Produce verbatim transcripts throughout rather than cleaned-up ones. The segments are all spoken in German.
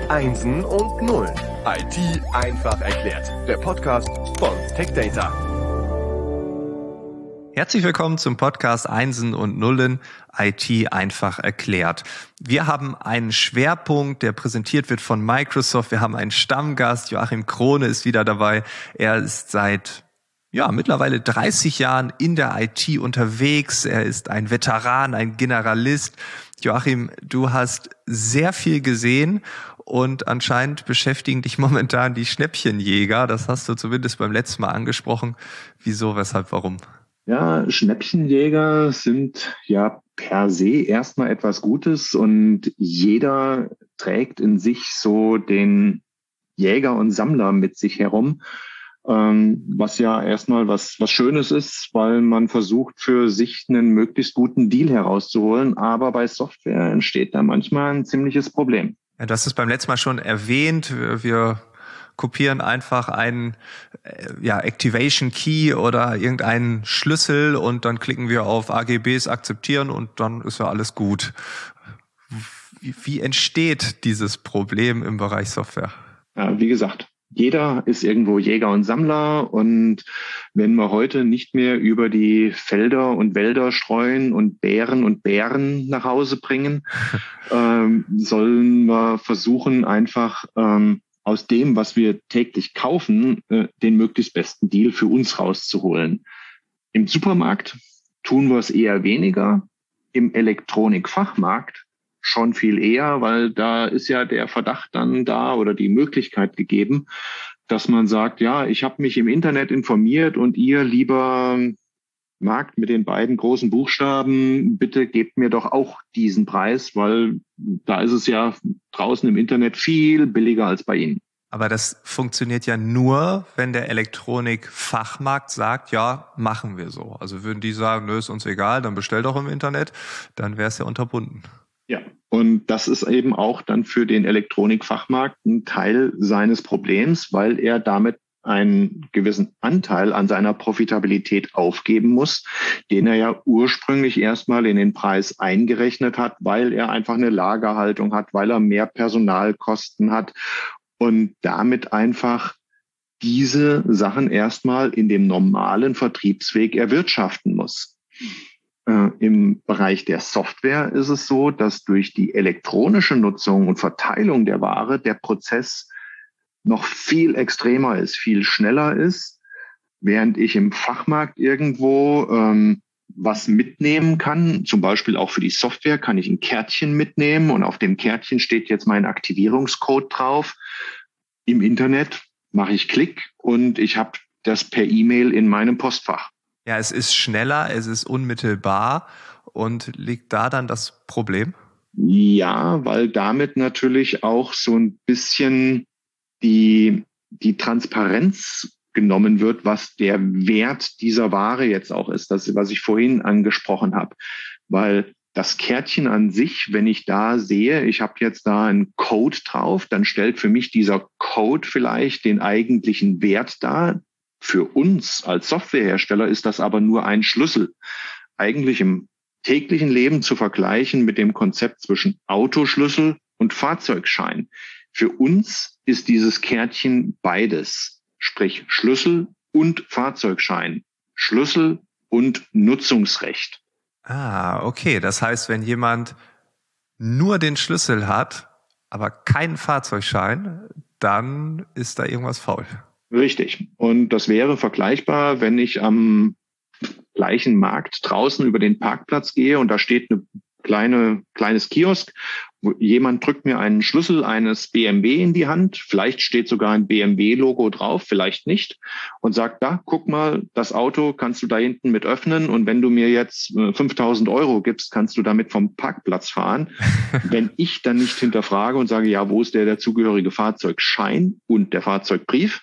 Einsen und Nullen. I T einfach erklärt. Der Podcast von TechData. Herzlich willkommen zum Podcast Einsen und Nullen, I T einfach erklärt. Wir haben einen Schwerpunkt, der präsentiert wird von Microsoft. Wir haben einen Stammgast, Joachim Krone ist wieder dabei. Er ist seit ja mittlerweile dreißig Jahren in der I T unterwegs. Er ist ein Veteran, ein Generalist. Joachim, du hast sehr viel gesehen und anscheinend beschäftigen dich momentan die Schnäppchenjäger. Das hast du zumindest beim letzten Mal angesprochen. Wieso, weshalb, warum? Ja, Schnäppchenjäger sind ja per se erstmal etwas Gutes und jeder trägt in sich so den Jäger und Sammler mit sich herum, ähm, was ja erstmal was, was Schönes ist, weil man versucht für sich einen möglichst guten Deal herauszuholen, aber bei Software entsteht da manchmal ein ziemliches Problem. Ja, du hast es beim letzten Mal schon erwähnt, wir, wir kopieren einfach einen ja, Activation Key oder irgendeinen Schlüssel und dann klicken wir auf A G Bs akzeptieren und dann ist ja alles gut. Wie, wie entsteht dieses Problem im Bereich Software? Ja, wie gesagt, jeder ist irgendwo Jäger und Sammler und wenn wir heute nicht mehr über die Felder und Wälder streuen und Bären und Bären nach Hause bringen, ähm, sollen wir versuchen einfach ähm, aus dem, was wir täglich kaufen, äh, den möglichst besten Deal für uns rauszuholen. Im Supermarkt tun wir es eher weniger, im Elektronikfachmarkt schon viel eher, weil da ist ja der Verdacht dann da oder die Möglichkeit gegeben, dass man sagt, ja, ich habe mich im Internet informiert und ihr, lieber Markt mit den beiden großen Buchstaben, bitte gebt mir doch auch diesen Preis, weil da ist es ja draußen im Internet viel billiger als bei Ihnen. Aber das funktioniert ja nur, wenn der Elektronikfachmarkt sagt, ja, machen wir so. Also würden die sagen, nö, ist uns egal, dann bestell doch im Internet, dann wäre es ja unterbunden. Ja, und das ist eben auch dann für den Elektronikfachmarkt ein Teil seines Problems, weil er damit einen gewissen Anteil an seiner Profitabilität aufgeben muss, den er ja ursprünglich erstmal in den Preis eingerechnet hat, weil er einfach eine Lagerhaltung hat, weil er mehr Personalkosten hat und damit einfach diese Sachen erstmal in dem normalen Vertriebsweg erwirtschaften muss. Äh, im Bereich der Software ist es so, dass durch die elektronische Nutzung und Verteilung der Ware der Prozess noch viel extremer ist, viel schneller ist, während ich im Fachmarkt irgendwo ähm, was mitnehmen kann. Zum Beispiel auch für die Software kann ich ein Kärtchen mitnehmen und auf dem Kärtchen steht jetzt mein Aktivierungscode drauf. Im Internet mache ich Klick und ich habe das per E-Mail in meinem Postfach. Ja, es ist schneller, es ist unmittelbar und liegt da dann das Problem? Ja, weil damit natürlich auch so ein bisschen die, die Transparenz genommen wird, was der Wert dieser Ware jetzt auch ist, das, was ich vorhin angesprochen habe. Weil das Kärtchen an sich, wenn ich da sehe, ich habe jetzt da einen Code drauf, dann stellt für mich dieser Code vielleicht den eigentlichen Wert dar. Für uns als Softwarehersteller ist das aber nur ein Schlüssel. Eigentlich im täglichen Leben zu vergleichen mit dem Konzept zwischen Autoschlüssel und Fahrzeugschein. Für uns ist dieses Kärtchen beides, sprich Schlüssel und Fahrzeugschein, Schlüssel und Nutzungsrecht. Ah, okay. Das heißt, wenn jemand nur den Schlüssel hat, aber keinen Fahrzeugschein, dann ist da irgendwas faul. Richtig. Und das wäre vergleichbar, wenn ich am gleichen Markt draußen über den Parkplatz gehe und da steht eine kleine, kleines Kiosk. Jemand drückt mir einen Schlüssel eines B M W in die Hand. Vielleicht steht sogar ein B M W-Logo drauf, vielleicht nicht. Und sagt, da, guck mal, das Auto kannst du da hinten mit öffnen. Und wenn du mir jetzt fünftausend Euro gibst, kannst du damit vom Parkplatz fahren. Wenn ich dann nicht hinterfrage und sage, ja, wo ist der dazugehörige Fahrzeugschein und der Fahrzeugbrief,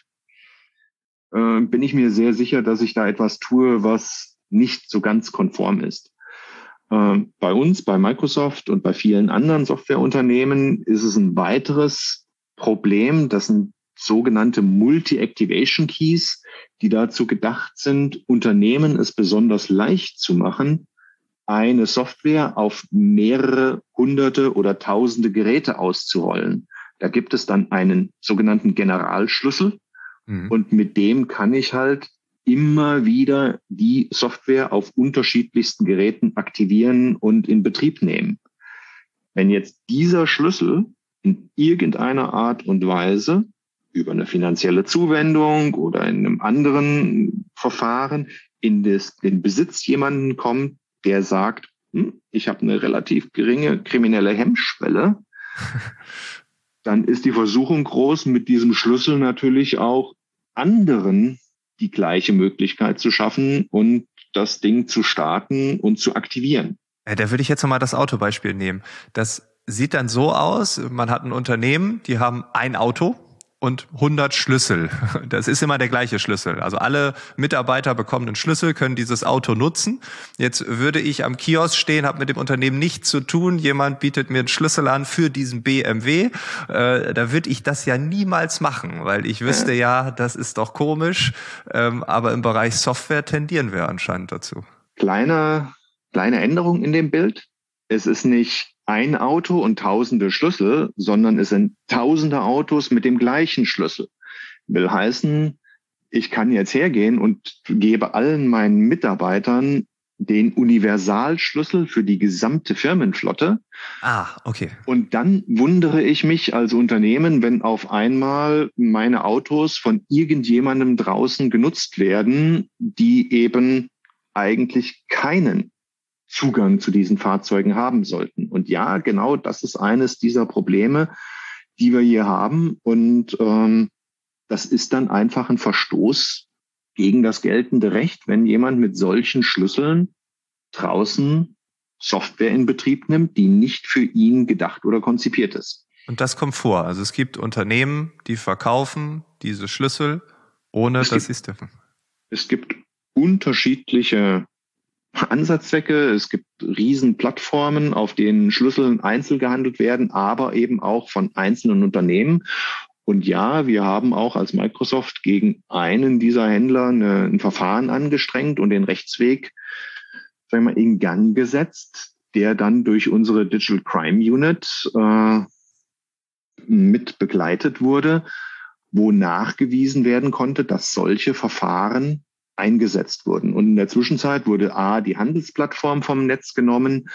äh, bin ich mir sehr sicher, dass ich da etwas tue, was nicht so ganz konform ist. Bei uns, bei Microsoft und bei vielen anderen Softwareunternehmen ist es ein weiteres Problem. Das sind sogenannte Multi-Activation Keys, die dazu gedacht sind, Unternehmen es besonders leicht zu machen, eine Software auf mehrere hunderte oder tausende Geräte auszurollen. Da gibt es dann einen sogenannten Generalschlüssel mhm. und mit dem kann ich halt immer wieder die Software auf unterschiedlichsten Geräten aktivieren und in Betrieb nehmen. Wenn jetzt dieser Schlüssel in irgendeiner Art und Weise über eine finanzielle Zuwendung oder in einem anderen Verfahren in das, den Besitz jemanden kommt, der sagt, hm, ich habe eine relativ geringe kriminelle Hemmschwelle, dann ist die Versuchung groß, mit diesem Schlüssel natürlich auch anderen die gleiche Möglichkeit zu schaffen und das Ding zu starten und zu aktivieren. Ja, da würde ich jetzt nochmal das Autobeispiel nehmen. Das sieht dann so aus, man hat ein Unternehmen, die haben ein Auto und hundert Schlüssel. Das ist immer der gleiche Schlüssel. Also alle Mitarbeiter bekommen einen Schlüssel, können dieses Auto nutzen. Jetzt würde ich am Kiosk stehen, habe mit dem Unternehmen nichts zu tun. Jemand bietet mir einen Schlüssel an für diesen B M W. Äh, da würde ich das ja niemals machen, weil ich wüsste ja, das ist doch komisch. Ähm, aber im Bereich Software tendieren wir anscheinend dazu. Kleine, kleine Änderung in dem Bild. Es ist nicht ein Auto und tausende Schlüssel, sondern es sind tausende Autos mit dem gleichen Schlüssel. Will heißen, ich kann jetzt hergehen und gebe allen meinen Mitarbeitern den Universalschlüssel für die gesamte Firmenflotte. Ah, okay. Und dann wundere ich mich als Unternehmen, wenn auf einmal meine Autos von irgendjemandem draußen genutzt werden, die eben eigentlich keinen Zugang zu diesen Fahrzeugen haben sollten. Und ja, genau das ist eines dieser Probleme, die wir hier haben. Und ähm, das ist dann einfach ein Verstoß gegen das geltende Recht, wenn jemand mit solchen Schlüsseln draußen Software in Betrieb nimmt, die nicht für ihn gedacht oder konzipiert ist. Und das kommt vor. Also es gibt Unternehmen, die verkaufen diese Schlüssel, ohne es dass gibt, sie es dürfen. Es gibt unterschiedliche Ansatzzwecke. Es gibt riesen Plattformen, auf denen Schlüssel einzeln gehandelt werden, aber eben auch von einzelnen Unternehmen. Und ja, wir haben auch als Microsoft gegen einen dieser Händler eine, ein Verfahren angestrengt und den Rechtsweg, sagen wir mal, in Gang gesetzt, der dann durch unsere Digital Crime Unit äh, mit begleitet wurde, wo nachgewiesen werden konnte, dass solche Verfahren eingesetzt wurden. Und in der Zwischenzeit wurde A, die Handelsplattform vom Netz genommen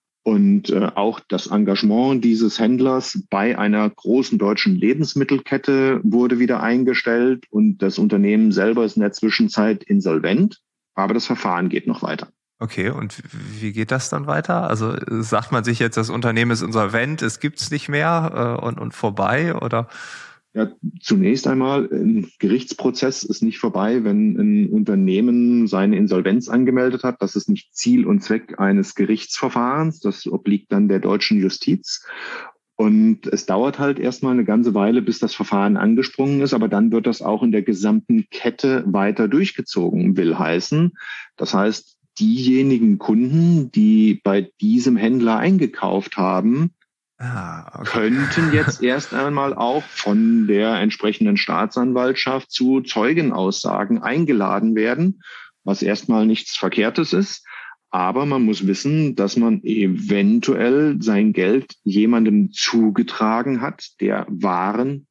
und äh, auch das Engagement dieses Händlers bei einer großen deutschen Lebensmittelkette wurde wieder eingestellt und das Unternehmen selber ist in der Zwischenzeit insolvent, aber das Verfahren geht noch weiter. Okay, und wie geht das dann weiter? Also sagt man sich jetzt, das Unternehmen ist insolvent, es gibt's nicht mehr äh, und, und vorbei, oder? Ja, zunächst einmal, ein Gerichtsprozess ist nicht vorbei, wenn ein Unternehmen seine Insolvenz angemeldet hat. Das ist nicht Ziel und Zweck eines Gerichtsverfahrens. Das obliegt dann der deutschen Justiz. Und es dauert halt erstmal eine ganze Weile, bis das Verfahren angesprungen ist. Aber dann wird das auch in der gesamten Kette weiter durchgezogen, will heißen. Das heißt, diejenigen Kunden, die bei diesem Händler eingekauft haben, Ah, okay. könnten jetzt erst einmal auch von der entsprechenden Staatsanwaltschaft zu Zeugenaussagen eingeladen werden, was erstmal nichts Verkehrtes ist. Aber man muss wissen, dass man eventuell sein Geld jemandem zugetragen hat, der Waren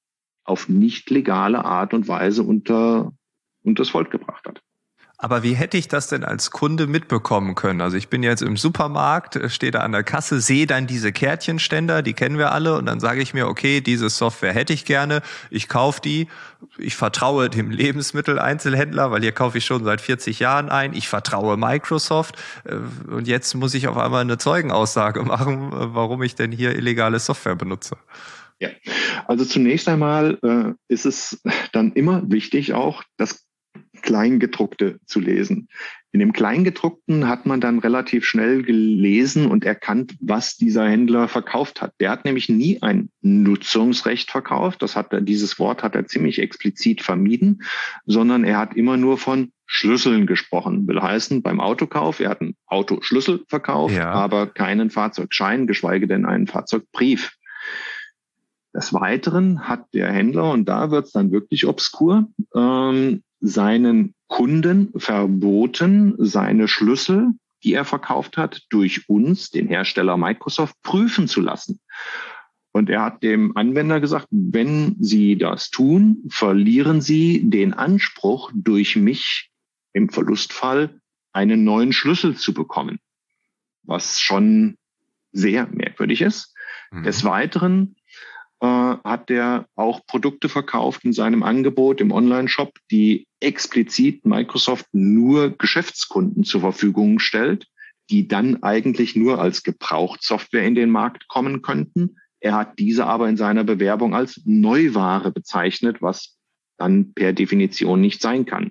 auf nicht legale Art und Weise unter, unter das Volk gebracht hat. Aber wie hätte ich das denn als Kunde mitbekommen können? Also ich bin jetzt im Supermarkt, stehe da an der Kasse, sehe dann diese Kärtchenständer, die kennen wir alle, und dann sage ich mir, okay, diese Software hätte ich gerne, ich kaufe die, ich vertraue dem Lebensmitteleinzelhändler, weil hier kaufe ich schon seit vierzig Jahren ein, ich vertraue Microsoft, und jetzt muss ich auf einmal eine Zeugenaussage machen, warum ich denn hier illegale Software benutze. Ja, also zunächst einmal äh, ist es dann immer wichtig, auch das Kleingedruckte zu lesen. In dem Kleingedruckten hat man dann relativ schnell gelesen und erkannt, was dieser Händler verkauft hat. Der hat nämlich nie ein Nutzungsrecht verkauft. Das hat er, dieses Wort hat er ziemlich explizit vermieden, sondern er hat immer nur von Schlüsseln gesprochen. Will heißen, beim Autokauf, er hat einen Autoschlüssel verkauft, ja, aber keinen Fahrzeugschein, geschweige denn einen Fahrzeugbrief. Des Weiteren hat der Händler, und da wird es dann wirklich obskur, ähm, seinen Kunden verboten, seine Schlüssel, die er verkauft hat, durch uns, den Hersteller Microsoft, prüfen zu lassen. Und er hat dem Anwender gesagt, wenn Sie das tun, verlieren Sie den Anspruch, durch mich im Verlustfall einen neuen Schlüssel zu bekommen, was schon sehr merkwürdig ist. Mhm. Des Weiteren äh, hat er auch Produkte verkauft in seinem Angebot im Online-Shop, die explizit Microsoft nur Geschäftskunden zur Verfügung stellt, die dann eigentlich nur als Gebrauchtsoftware in den Markt kommen könnten. Er hat diese aber in seiner Bewerbung als Neuware bezeichnet, was dann per Definition nicht sein kann.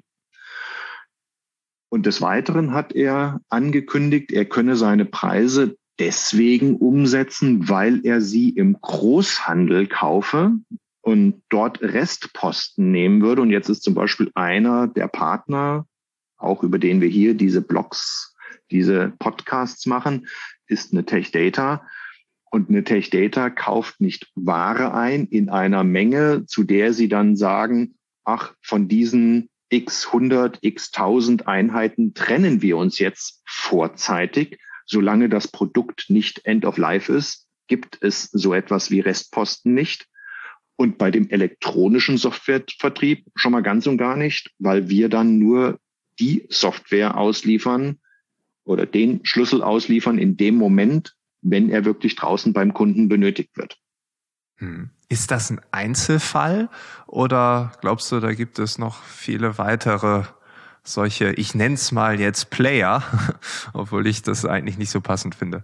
Und des Weiteren hat er angekündigt, er könne seine Preise deswegen umsetzen, weil er sie im Großhandel kaufe und dort Restposten nehmen würde. Und jetzt ist zum Beispiel einer der Partner, auch über den wir hier diese Blogs, diese Podcasts machen, ist eine Tech Data. Und eine Tech Data kauft nicht Ware ein in einer Menge, zu der sie dann sagen, ach, von diesen x hundert, x tausend Einheiten trennen wir uns jetzt vorzeitig. Solange das Produkt nicht end of life ist, gibt es so etwas wie Restposten nicht. Und bei dem elektronischen Softwarevertrieb schon mal ganz und gar nicht, weil wir dann nur die Software ausliefern oder den Schlüssel ausliefern in dem Moment, wenn er wirklich draußen beim Kunden benötigt wird. Hm. Ist das ein Einzelfall oder glaubst du, da gibt es noch viele weitere solche, ich nenne es mal jetzt Player, obwohl ich das eigentlich nicht so passend finde?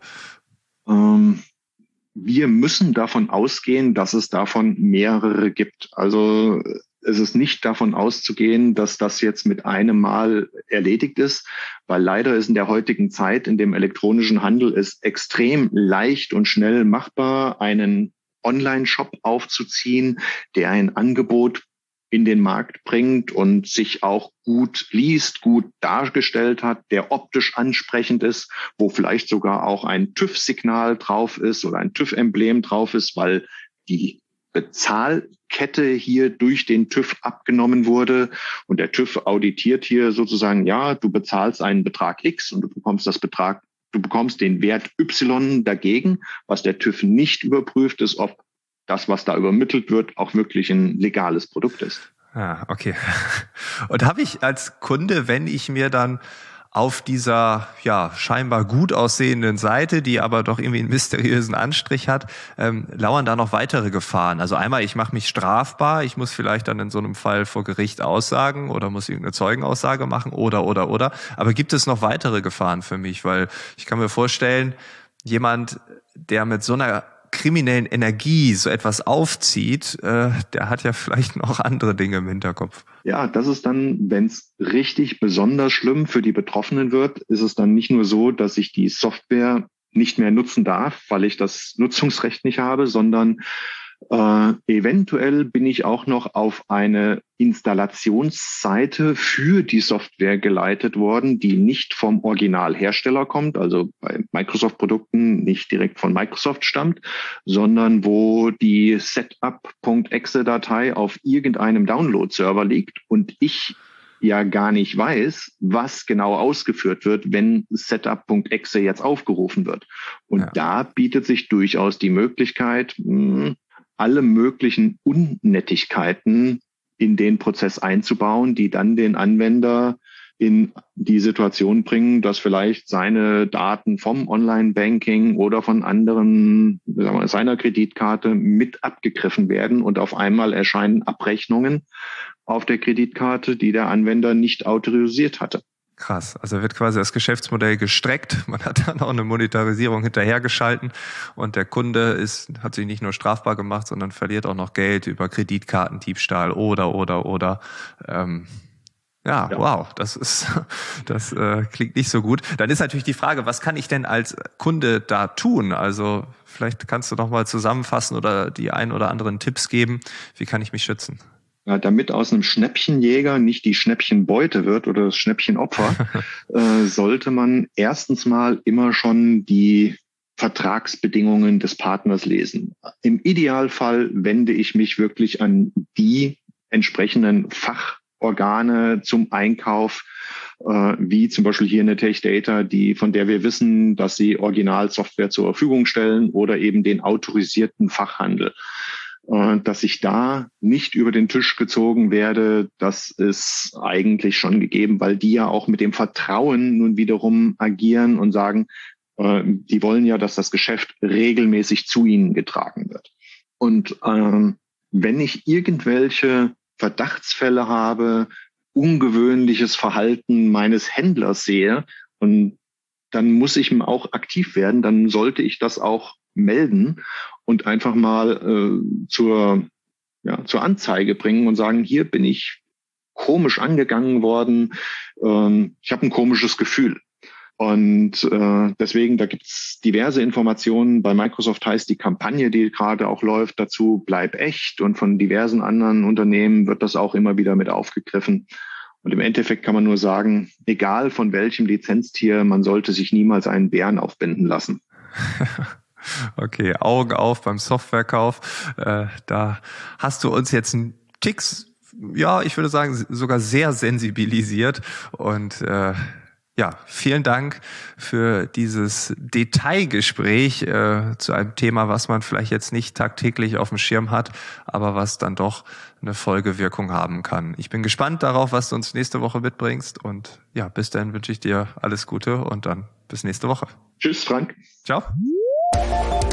Ähm, wir müssen davon ausgehen, dass es davon mehrere gibt. Also es ist nicht davon auszugehen, dass das jetzt mit einem Mal erledigt ist, weil leider ist in der heutigen Zeit in dem elektronischen Handel es extrem leicht und schnell machbar, einen Online-Shop aufzuziehen, der ein Angebot in den Markt bringt und sich auch gut liest, gut dargestellt hat, der optisch ansprechend ist, wo vielleicht sogar auch ein TÜV-Signal drauf ist oder ein TÜV-Emblem drauf ist, weil die Bezahlkette hier durch den TÜV abgenommen wurde und der TÜV auditiert hier sozusagen, ja, du bezahlst einen Betrag X und du bekommst das Betrag, du bekommst den Wert Y dagegen. Was der TÜV nicht überprüft, ist, ob das, was da übermittelt wird, auch wirklich ein legales Produkt ist. Ah, okay. Und habe ich als Kunde, wenn ich mir dann auf dieser ja scheinbar gut aussehenden Seite, die aber doch irgendwie einen mysteriösen Anstrich hat, ähm, lauern da noch weitere Gefahren? Also einmal, ich mache mich strafbar, ich muss vielleicht dann in so einem Fall vor Gericht aussagen oder muss irgendeine Zeugenaussage machen oder, oder, oder. Aber gibt es noch weitere Gefahren für mich? Weil ich kann mir vorstellen, jemand, der mit so einer kriminellen Energie so etwas aufzieht, äh, der hat ja vielleicht noch andere Dinge im Hinterkopf. Ja, das ist dann, wenn es richtig besonders schlimm für die Betroffenen wird, ist es dann nicht nur so, dass ich die Software nicht mehr nutzen darf, weil ich das Nutzungsrecht nicht habe, sondern äh, eventuell bin ich auch noch auf eine Installationsseite für die Software geleitet worden, die nicht vom Originalhersteller kommt, also bei Microsoft-Produkten nicht direkt von Microsoft stammt, sondern wo die setup.exe-Datei auf irgendeinem Download-Server liegt und ich ja gar nicht weiß, was genau ausgeführt wird, wenn setup.exe jetzt aufgerufen wird. Und ja. Da bietet sich durchaus die Möglichkeit, mh, alle möglichen Unnettigkeiten in den Prozess einzubauen, die dann den Anwender in die Situation bringen, dass vielleicht seine Daten vom Online-Banking oder von anderen, sagen wir, seiner Kreditkarte mit abgegriffen werden und auf einmal erscheinen Abrechnungen auf der Kreditkarte, die der Anwender nicht autorisiert hatte. Krass, also wird quasi das Geschäftsmodell gestreckt, man hat dann auch eine Monetarisierung hinterhergeschalten und der Kunde ist, hat sich nicht nur strafbar gemacht, sondern verliert auch noch Geld über Kreditkartendiebstahl oder, oder, oder. Ähm, ja, ja, wow, das ist, das äh, klingt nicht so gut. Dann ist natürlich die Frage, was kann ich denn als Kunde da tun? Also vielleicht kannst du noch mal zusammenfassen oder die ein oder anderen Tipps geben, wie kann ich mich schützen? Ja, damit aus einem Schnäppchenjäger nicht die Schnäppchenbeute wird oder das Schnäppchenopfer, äh, sollte man erstens mal immer schon die Vertragsbedingungen des Partners lesen. Im Idealfall wende ich mich wirklich an die entsprechenden Fachorgane zum Einkauf, äh, wie zum Beispiel hier eine TechData, die, von der wir wissen, dass sie Originalsoftware zur Verfügung stellen oder eben den autorisierten Fachhandel. Äh, dass ich da nicht über den Tisch gezogen werde, das ist eigentlich schon gegeben, weil die ja auch mit dem Vertrauen nun wiederum agieren und sagen, äh, die wollen ja, dass das Geschäft regelmäßig zu ihnen getragen wird. Und ähm, wenn ich irgendwelche Verdachtsfälle habe, ungewöhnliches Verhalten meines Händlers sehe, und dann muss ich auch aktiv werden, dann sollte ich das auch melden und einfach mal äh, zur, ja, zur Anzeige bringen und sagen, hier bin ich komisch angegangen worden, ähm, ich habe ein komisches Gefühl. Und äh, deswegen, da gibt's diverse Informationen. Bei Microsoft heißt die Kampagne, die gerade auch läuft, dazu bleib echt. Und von diversen anderen Unternehmen wird das auch immer wieder mit aufgegriffen. Und im Endeffekt kann man nur sagen, egal von welchem Lizenztier, man sollte sich niemals einen Bären aufbinden lassen. Okay, Augen auf beim Softwarekauf. Äh, da hast du uns jetzt einen Ticks, ja, ich würde sagen, sogar sehr sensibilisiert. Und äh, ja, vielen Dank für dieses Detailgespräch äh, zu einem Thema, was man vielleicht jetzt nicht tagtäglich auf dem Schirm hat, aber was dann doch eine Folgewirkung haben kann. Ich bin gespannt darauf, was du uns nächste Woche mitbringst. Und ja, bis dahin wünsche ich dir alles Gute und dann bis nächste Woche. Tschüss, Frank. Ciao.